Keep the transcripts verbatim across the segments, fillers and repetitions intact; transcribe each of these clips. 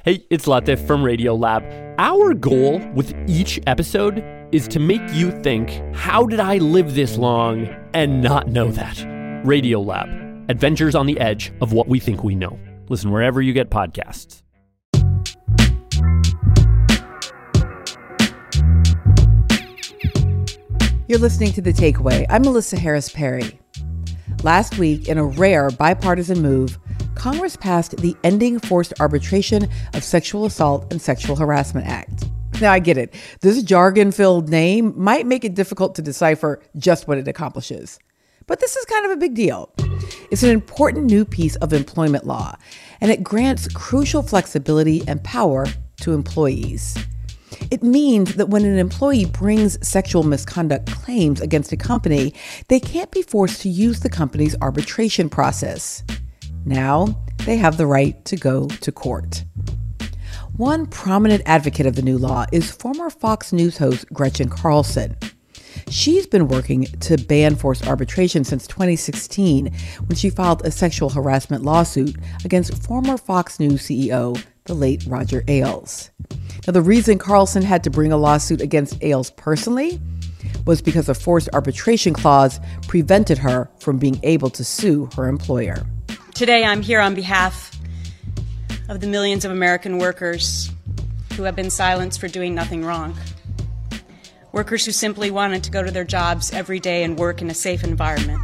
Hey, it's Latif from Radiolab. Our goal with each episode is to make you think, how did I live this long and not know that? Radiolab, adventures on the edge of what we think we know. Listen wherever you get podcasts. You're listening to The Takeaway. I'm Melissa Harris Perry. Last week, in a rare bipartisan move, Congress passed the Ending Forced Arbitration of Sexual Assault and Sexual Harassment Act. Now, I get it. This jargon-filled name might make it difficult to decipher just what it accomplishes. But this is kind of a big deal. It's an important new piece of employment law, and it grants crucial flexibility and power to employees. It means that when an employee brings sexual misconduct claims against a company, they can't be forced to use the company's arbitration process. Now, they have the right to go to court. One prominent advocate of the new law is former Fox News host Gretchen Carlson. She's been working to ban forced arbitration since twenty sixteen, when she filed a sexual harassment lawsuit against former Fox News C E O, the late Roger Ailes. Now, the reason Carlson had to bring a lawsuit against Ailes personally was because a forced arbitration clause prevented her from being able to sue her employer. Today, I'm here on behalf of the millions of American workers who have been silenced for doing nothing wrong. Workers who simply wanted to go to their jobs every day and work in a safe environment.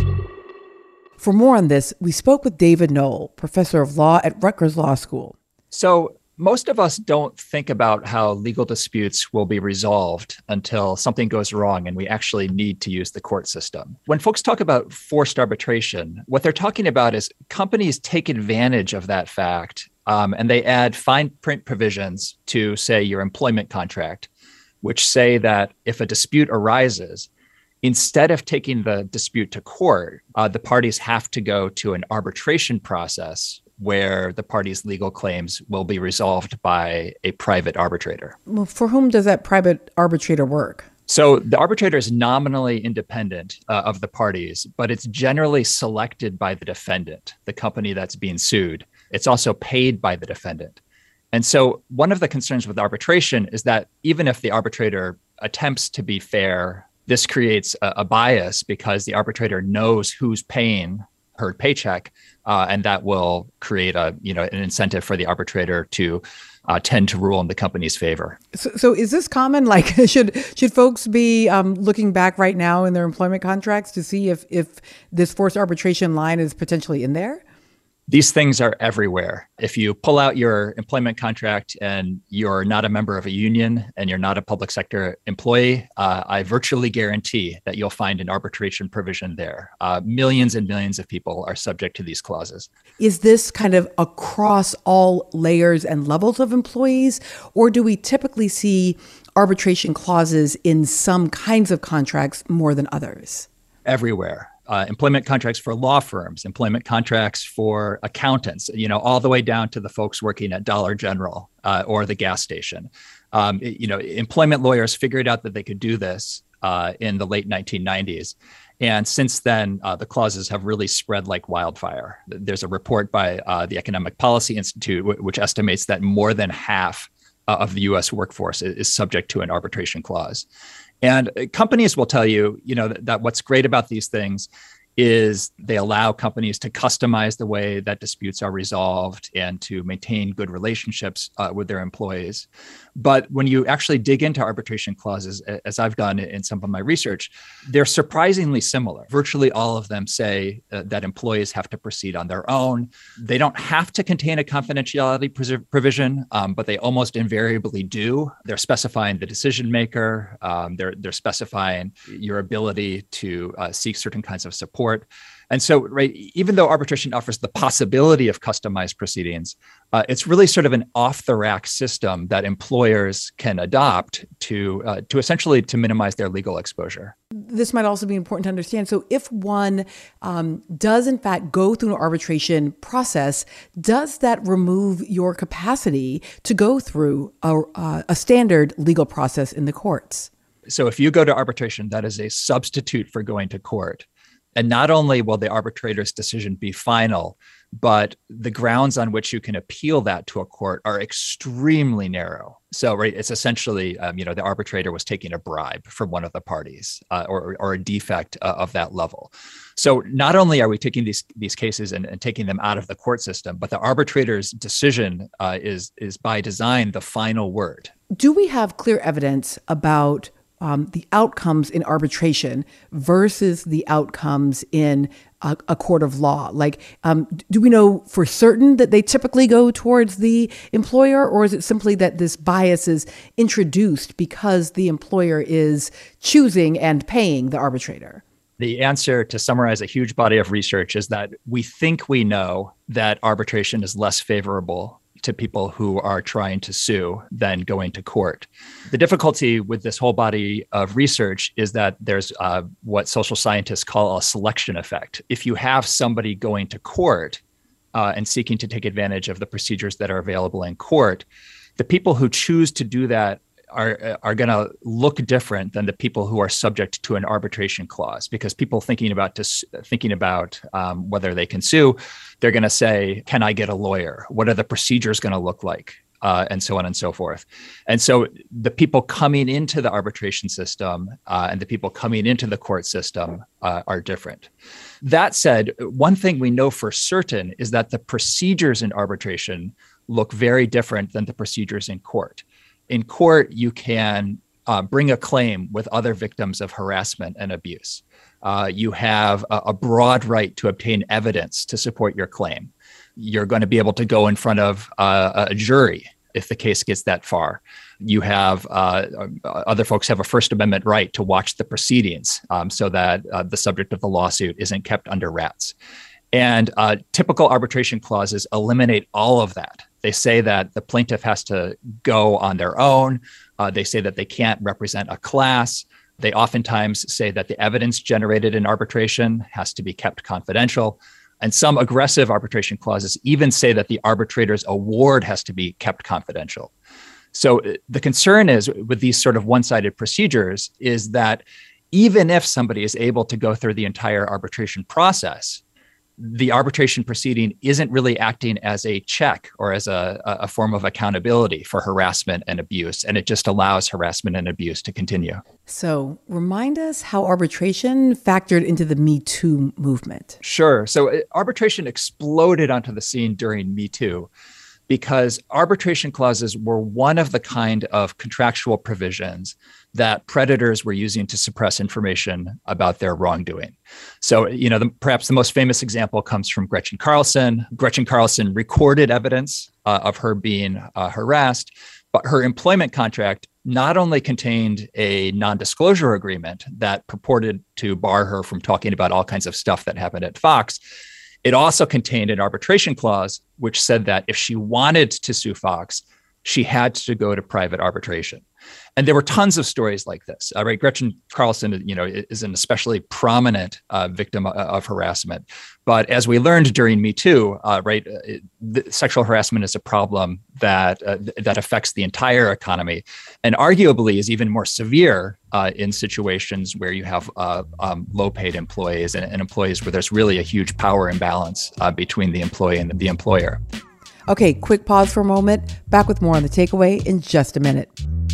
For more on this, we spoke with David Knoll, professor of law at Rutgers Law School. So most of us don't think about how legal disputes will be resolved until something goes wrong and we actually need to use the court system. When folks talk about forced arbitration, what they're talking about is companies take advantage of that fact um, and they add fine print provisions to, say, your employment contract, which say that if a dispute arises, instead of taking the dispute to court, uh, the parties have to go to an arbitration process where the parties' legal claims will be resolved by a private arbitrator. Well, for whom does that private arbitrator work? So the arbitrator is nominally independent uh, of the parties, but it's generally selected by the defendant, the company that's being sued. It's also paid by the defendant. And so one of the concerns with arbitration is that even if the arbitrator attempts to be fair, this creates a, a bias because the arbitrator knows who's paying her paycheck, uh, and that will create a you know an incentive for the arbitrator to uh, tend to rule in the company's favor. So, so is this common? Like, should should folks be um, looking back right now in their employment contracts to see if if this forced arbitration line is potentially in there? These things are everywhere. If you pull out your employment contract and you're not a member of a union and you're not a public sector employee, uh, I virtually guarantee that you'll find an arbitration provision there. Uh, millions and millions of people are subject to these clauses. Is this kind of across all layers and levels of employees, or do we typically see arbitration clauses in some kinds of contracts more than others? Everywhere. Uh, employment contracts for law firms, employment contracts for accountants, you know, all the way down to the folks working at Dollar General uh, or the gas station. Um, it, you know, employment lawyers figured out that they could do this uh, in the late nineteen nineties. And since then, uh, the clauses have really spread like wildfire. There's a report by uh, the Economic Policy Institute, w- which estimates that more than half uh, of the U S workforce is, is subject to an arbitration clause. And companies will tell you, you know, that, that what's great about these things is they allow companies to customize the way that disputes are resolved and to maintain good relationships uh, with their employees. But when you actually dig into arbitration clauses, as I've done in some of my research, they're surprisingly similar. Virtually all of them say uh, that employees have to proceed on their own. They don't have to contain a confidentiality pres- provision, um, but they almost invariably do. They're specifying the decision maker. Um, they're, they're specifying your ability to uh, seek certain kinds of support. And so, right, even though arbitration offers the possibility of customized proceedings, uh, it's really sort of an off-the-rack system that employers can adopt to uh, to essentially to minimize their legal exposure. This might also be important to understand. So if one um, does, in fact, go through an arbitration process, does that remove your capacity to go through a, uh, a standard legal process in the courts? So if you go to arbitration, that is a substitute for going to court. And not only will the arbitrator's decision be final, but the grounds on which you can appeal that to a court are extremely narrow. So, right, it's essentially, um, you know, the arbitrator was taking a bribe from one of the parties uh, or, or a defect uh, of that level. So not only are we taking these these cases and, and taking them out of the court system, but the arbitrator's decision uh, is is by design the final word. Do we have clear evidence about um, the outcomes in arbitration versus the outcomes in a, a court of law? Like, um, do we know for certain that they typically go towards the employer, or is it simply that this bias is introduced because the employer is choosing and paying the arbitrator? The answer, to summarize a huge body of research, is that we think we know that arbitration is less favorable to people who are trying to sue than going to court. The difficulty with this whole body of research is that there's uh, what social scientists call a selection effect. If you have somebody going to court uh, and seeking to take advantage of the procedures that are available in court, the people who choose to do that are are going to look different than the people who are subject to an arbitration clause, because people thinking about dis, thinking about um, whether they can sue, they're going to say, can I get a lawyer? What are the procedures going to look like? Uh, and so on and so forth. And so the people coming into the arbitration system uh, and the people coming into the court system uh, are different. That said, one thing we know for certain is that the procedures in arbitration look very different than the procedures in court. In court, you can uh, bring a claim with other victims of harassment and abuse. Uh, you have a, a broad right to obtain evidence to support your claim. You're going to be able to go in front of uh, a jury if the case gets that far. You have uh, other folks have a First Amendment right to watch the proceedings um, so that uh, the subject of the lawsuit isn't kept under wraps. And uh, typical arbitration clauses eliminate all of that. They say that the plaintiff has to go on their own. Uh, they say that they can't represent a class. They oftentimes say that the evidence generated in arbitration has to be kept confidential. And some aggressive arbitration clauses even say that the arbitrator's award has to be kept confidential. So the concern is with these sort of one-sided procedures is that even if somebody is able to go through the entire arbitration process, the arbitration proceeding isn't really acting as a check or as a, a form of accountability for harassment and abuse, and it just allows harassment and abuse to continue. So remind us how arbitration factored into the Me Too movement. Sure. So arbitration exploded onto the scene during Me Too because arbitration clauses were one of the kind of contractual provisions that predators were using to suppress information about their wrongdoing. So, you know, the, perhaps the most famous example comes from Gretchen Carlson. Gretchen Carlson recorded evidence uh, of her being uh, harassed, but her employment contract not only contained a non-disclosure agreement that purported to bar her from talking about all kinds of stuff that happened at Fox, it also contained an arbitration clause which said that if she wanted to sue Fox, she had to go to private arbitration. And there were tons of stories like this. Uh, right? Gretchen Carlson, you know, is an especially prominent uh, victim of, of harassment. But as we learned during Me Too, uh, right, it, the sexual harassment is a problem that uh, that affects the entire economy, and arguably is even more severe uh, in situations where you have uh, um, low-paid employees and, and employees where there's really a huge power imbalance uh, between the employee and the employer. Okay, quick pause for a moment. Back with more on The Takeaway in just a minute.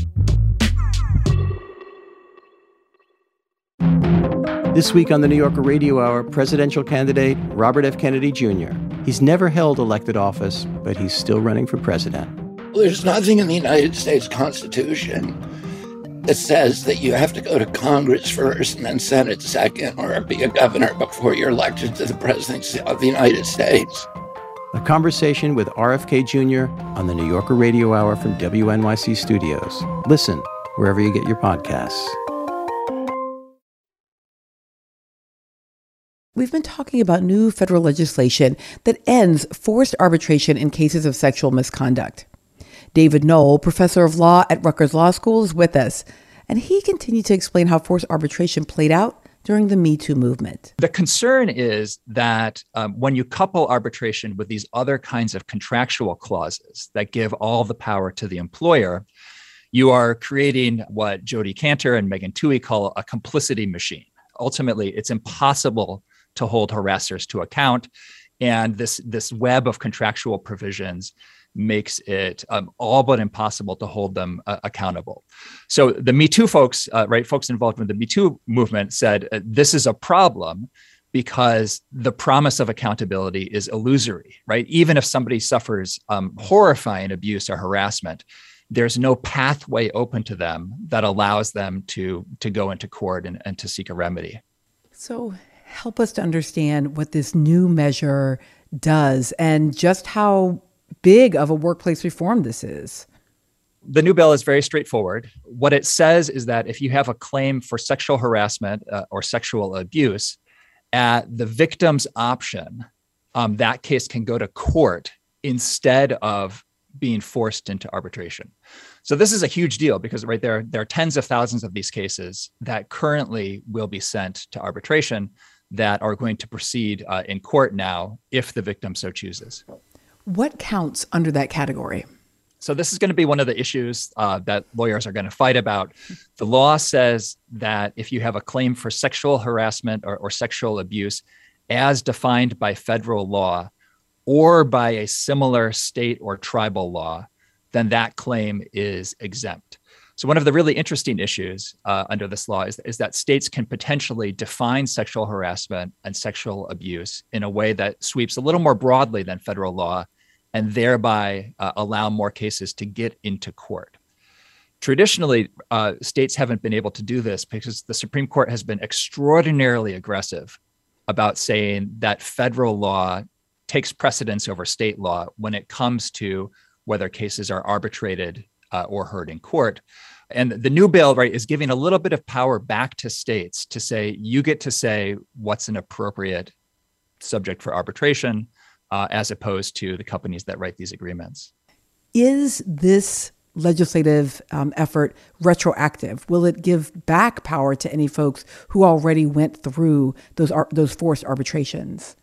This week on the New Yorker Radio Hour, presidential candidate Robert F. Kennedy Junior He's never held elected office, but he's still running for president. Well, there's nothing in the United States Constitution that says that you have to go to Congress first and then Senate second, or be a governor before you're elected to the presidency of the United States. A conversation with R F K Junior on the New Yorker Radio Hour from W N Y C Studios. Listen wherever you get your podcasts. We've been talking about new federal legislation that ends forced arbitration in cases of sexual misconduct. David Knoll, professor of law at Rutgers Law School, is with us, and he continued to explain how forced arbitration played out during the Me Too movement. The concern is that um, when you couple arbitration with these other kinds of contractual clauses that give all the power to the employer, you are creating what Jodi Kantor and Megan Twohey call a complicity machine. Ultimately, it's impossible to hold harassers to account. And this, this web of contractual provisions makes it um, all but impossible to hold them uh, accountable. So the Me Too folks, uh, right, folks involved with the Me Too movement said, uh, this is a problem because the promise of accountability is illusory, right? Even if somebody suffers um, horrifying abuse or harassment, there's no pathway open to them that allows them to, to go into court and, and to seek a remedy. So help us to understand what this new measure does and just how big of a workplace reform this is. The new bill is very straightforward. What it says is that if you have a claim for sexual harassment uh, or sexual abuse, at the victim's option, um, that case can go to court instead of being forced into arbitration. So this is a huge deal because right there, there are tens of thousands of these cases that currently will be sent to arbitration that are going to proceed uh, in court now if the victim so chooses. What counts under that category? So this is going to be one of the issues uh, that lawyers are going to fight about. The law says that if you have a claim for sexual harassment or, or sexual abuse as defined by federal law or by a similar state or tribal law, then that claim is exempt. So one of the really interesting issues uh, under this law is, is that states can potentially define sexual harassment and sexual abuse in a way that sweeps a little more broadly than federal law and thereby uh, allow more cases to get into court. Traditionally, uh, states haven't been able to do this because the Supreme Court has been extraordinarily aggressive about saying that federal law takes precedence over state law when it comes to whether cases are arbitrated uh, or heard in court. And the new bill, right, is giving a little bit of power back to states to say, you get to say what's an appropriate subject for arbitration, uh, as opposed to the companies that write these agreements. Is this legislative um, effort retroactive? Will it give back power to any folks who already went through those ar- those forced arbitrations?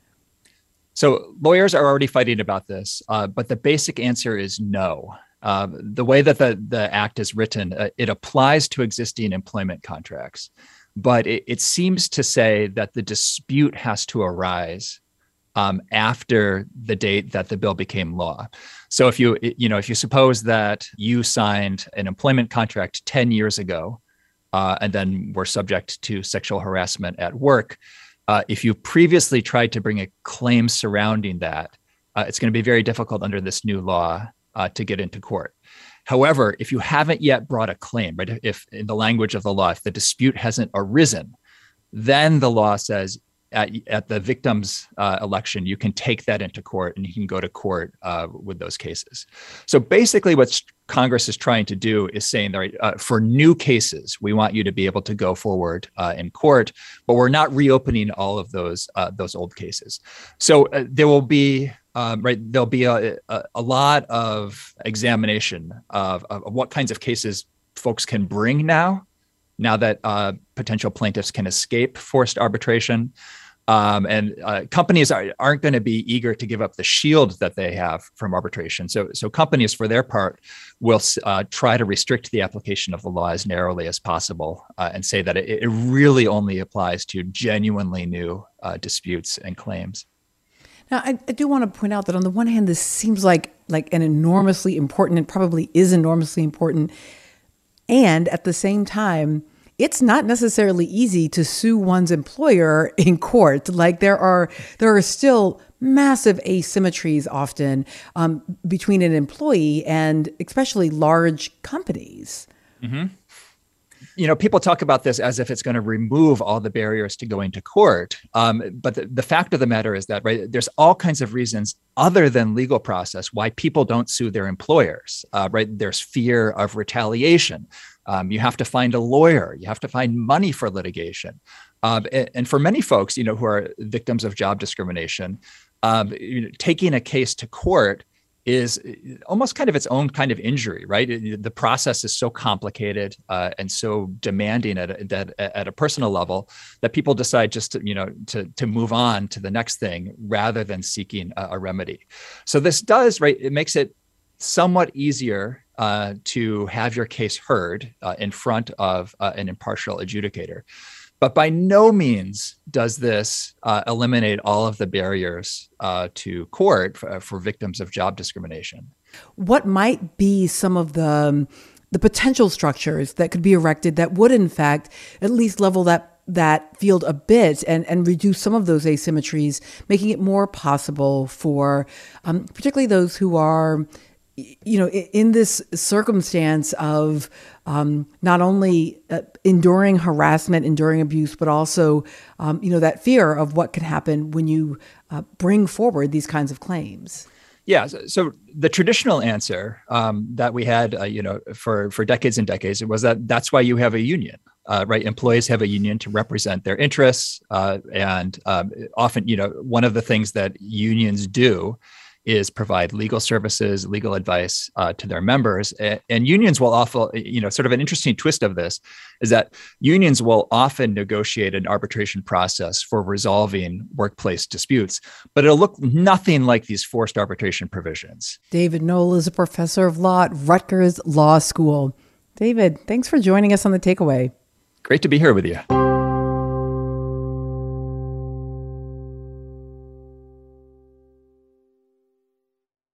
So lawyers are already fighting about this, uh, but the basic answer is no. Uh, the way that the, the act is written, uh, it applies to existing employment contracts, but it, it seems to say that the dispute has to arise um, after the date that the bill became law. So if you, you know, if you suppose that you signed an employment contract ten years ago, uh, and then were subject to sexual harassment at work, uh, if you previously tried to bring a claim surrounding that, uh, it's going to be very difficult under this new law uh, to get into court. However, if you haven't yet brought a claim, right, if in the language of the law, if the dispute hasn't arisen, then the law says at, at the victim's uh, election, you can take that into court and you can go to court uh, with those cases. So basically what Congress is trying to do is saying that uh, for new cases, we want you to be able to go forward uh, in court, but we're not reopening all of those uh, those old cases. So uh, there will be Um, right, there'll be a, a, a lot of examination of, of what kinds of cases folks can bring now, now that uh, potential plaintiffs can escape forced arbitration. Um, and uh, companies are, aren't going to be eager to give up the shield that they have from arbitration. So, so companies, for their part, will uh, try to restrict the application of the law as narrowly as possible uh, and say that it, it really only applies to genuinely new uh, disputes and claims. Now, I, I do want to point out that on the one hand, this seems like like an enormously important, and probably is enormously important. And at the same time, it's not necessarily easy to sue one's employer in court. Like there are there are still massive asymmetries often um, between an employee and especially large companies. Mm-hmm. You know, people talk about this as if it's going to remove all the barriers to going to court. Um, but the, the fact of the matter is that, right, there's all kinds of reasons other than legal process why people don't sue their employers, uh, right? There's fear of retaliation. Um, you have to find a lawyer. You have to find money for litigation. Um, and, and for many folks, you know, who are victims of job discrimination, um, you know, taking a case to court is almost kind of its own kind of injury, right? The process is so complicated uh, and so demanding at a, that, at a personal level that people decide just to, you know, to, to move on to the next thing rather than seeking a, a remedy. So this does, right, it makes it somewhat easier uh, to have your case heard uh, in front of uh, an impartial adjudicator. But by no means does this uh, eliminate all of the barriers uh, to court for, for victims of job discrimination. What might be some of the um, the potential structures that could be erected that would, in fact, at least level that that field a bit and, and reduce some of those asymmetries, making it more possible for um, particularly those who are, you know, in this circumstance of um, not only uh, enduring harassment, enduring abuse, but also, um, you know, that fear of what could happen when you uh, bring forward these kinds of claims. Yeah. So, so the traditional answer um, that we had, uh, you know, for, for decades and decades, it was that that's why you have a union. Uh, right. Employees have a union to represent their interests. Uh, and um, often, you know, one of the things that unions do is provide legal services, legal advice uh, to their members. And, and unions will often, you know, sort of an interesting twist of this is that unions will often negotiate an arbitration process for resolving workplace disputes, but it'll look nothing like these forced arbitration provisions. David Knoll is a professor of law at Rutgers Law School. David, thanks for joining us on The Takeaway. Great to be here with you.